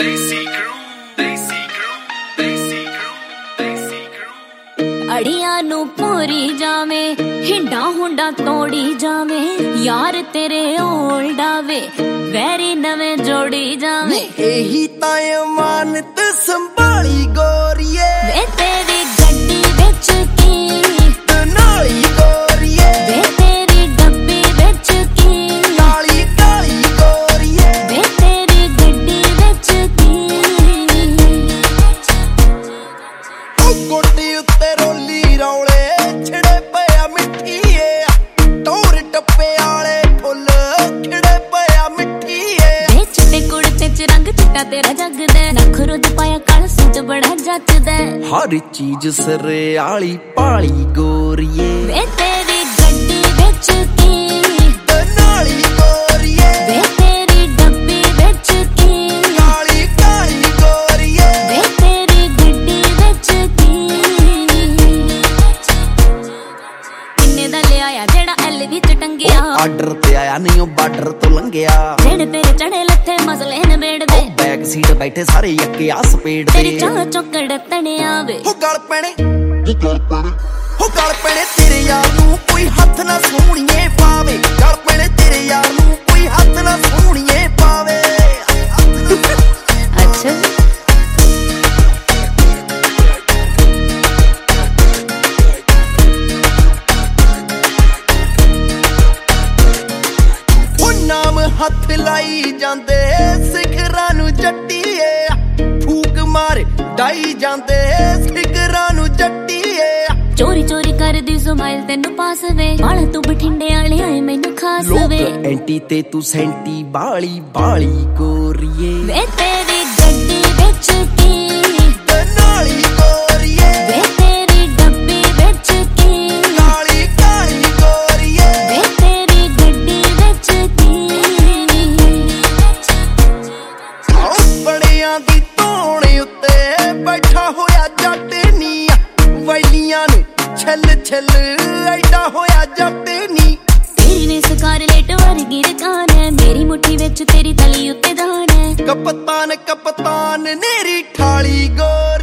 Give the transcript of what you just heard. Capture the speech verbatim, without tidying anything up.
ਅੜੀਆਂ ਨੂੰ ਪੂਰੀ ਜਾਵੇਂ ਹਿੰਡਾ ਹੁੰਡਾ ਤੋੜੀ ਜਾਵੇਂ ਯਾਰ ਤੇਰੇ ਓਲਡਾ ਵੇ ਵੈਰੀ ਨਵੇਂ ਜੋੜੀ ਜਾਵੇਂ ਇਹੀ ਤਾਂ ਅਮਾਨਤ ਸੰਭਾਲੀ ਗੋਰੀਏ ਵੇ ਤੇਰੀ ਗੱਡੀ ਵਿੱਚ ਕੀ ਨਾਲੀ ਗੋਰੀਏ ਵੇ ਤੇਰੀ ਡੱਬੀ ਵਿੱਚ ਕੀ ਕਾਲੀ ਕਾਲੀ ਗੋਰੀਏ ਵੇ ਤੇਰੀ ਗੱਡੀ ਵਿੱਚ ਕੀ ਉਹ ਗੋਡੀ ਉੱਤੇ ਰੋਲੀ ਰੌਲੇ ਛਿੜੇ ਪਿਆ ਮਿੱਠੀਏ ਟੋਰ ਟੱਪੇ ਵਾਲੇ ਫੁੱਲ ਖਿੜੇ ਪਿਆ ਮਿੱਠੀਏ ਵੇ ਚਿੱਟੇ ਕੁੜਤੇ ਚ ਰੰਗ ਚਿੱਟਾ ਤੇਰਾ ਜਗਦਾ ਨਖਰੋ ਚ ਪਾਇਆ ਕਾਲਾ ਸੂਟ ਬੜਾ ਜੱਚਦਾ ਹਰ ਚੀਜ਼ ਸਿਰੇ ਆਲੀ ਪਾਲੀ ਗੋਰੀਏ ਵੇ ਤੇਰੀ ਗੱਡੀ ਵਿੱਚ ਕੀ ਨਾਲੀ ਗੋਰੀਏ ਵੇ ਤੇਰੀ ਡੱਬੀ ਵਿੱਚ ਕੀ ਕਾਲੀ ਕਾਲੀ ਗੋਰੀਏ ਵੇ ਤੇਰੀ ਗੱਡੀ ਵਿੱਚ ਕੀ ਕਿੰਨੇ ਦਾ ਲਿਆਇਆ ਜਿਹੜਾ ਐਲ ਵਿੱਚ ਟੰਗਿਆ ਆਰਡਰ ਤੇ ਆਇਆ ਨਹੀਂ ਉਹ ਬਾਰਡਰ ਤੋਂ ਲੰਘਿਆ ਜਿਹੜੇ ਤੇਰੇ ਚੜੇ ਲੱਥੇ ਮਸਲੇ ਨਵੇੜਦੇ ਬੈਕ ਸੀਟ ਬੈਠੇ ਸਾਰੇ ਯੱਕੇ ਆ ਸਪੀਡ ਤੇ ਤੇਰੀ ਚਾਹ ਚੋਕੜ ਤਣਿਆ ਵੇ ਹੋ ਗਲ ਪੈਣੇ ਹੋ ਗਲ ਪੈਣੇ ਤੇਰੇ ਯਾਰ ਨੂੰ ਕੋਈ ਹੱਥ ਨਾ ਸੋਹਣੀਏ ਪਾਵੇ ਗਲ ਪੈਣੇ ਤੇਰੇ ਯਾਰ ਨੂੰ ਕੋਈ ਹੱਥ ਨਾ ਸੋਹਣੀਏ ਪਾਵੇ ਅੱਛਾ ਉਹ ਨਾਮ ਹੱਥ ਲਾਈ ਜਾਂਦੇ ਸਿਖਰਾਂ ਨੂੰ ਜੱਟੀਏ ਫੂਕ ਮਾਰੇ ਡਾਈ ਜਾਂਦੇ ਸਿਖਰਾਂ ਨੂੰ ਜੱਟੀਏ ਚੋਰੀ ਚੋਰੀ ਕਰਦੀ ਸਮਾਈਲ ਤੈਨੂੰ ਪਾਸ ਵੇ ਬਾਲ ਤੂੰ ਬਠਿੰਡੇ ਵਾਲੇ ਆਏ ਮੈਨੂੰ ਖਾਸ ਵੇ ਲੋਕ ਐਂਟੀ ਤੇ ਤੂੰ ਸੈਂਟੀ ਬਾਲੀ ਬਾਲੀ ਗੋਰੀਏ ਵੇ ਤੇਰੀ ਗੱਡੀ ਵਿੱਚ ਕੀ ਨਾਲੀ ਗੋਰੀਏ ਵੇ ਤੇਰੀ ਡੱਬੀ ਵਿੱਚ ਕੀ ਕਾਲੀ ਕਾਲੀ ਗੋਰੀਏ ਵੇ ਤੇਰੀ ਗੱਡੀ ਵਿੱਚ ਕੀ ਬੜਿਆਂ ਦੀ ਧੌਣ ਉੱਤੇ ਬੈਠਾ ਹੋਇਆ ਜੱਟ ਨੀ ਵੈਲੀਆਂ ਨੇ ਛਿੱਲ ਛਿੱਲ ਐਡਾ ਹੋਇਆ ਜੱਟ ਨੀ ਤੇਰੀ ਨੇ ਸਕਾਰਲੇਟ ਵਰਗੀ ਰਕਾਨ ਹੈ ਮੇਰੀ ਮੁੱਠੀ ਵਿੱਚ ਤੇਰੀ ਤਲੀ ਉੱਤੇ ਦਾਣ ਹੈ ਕਪਤਾਨ ਕਪਤਾਨ ਨੇਰੀ ਠਾਲੀ ਗੋਰ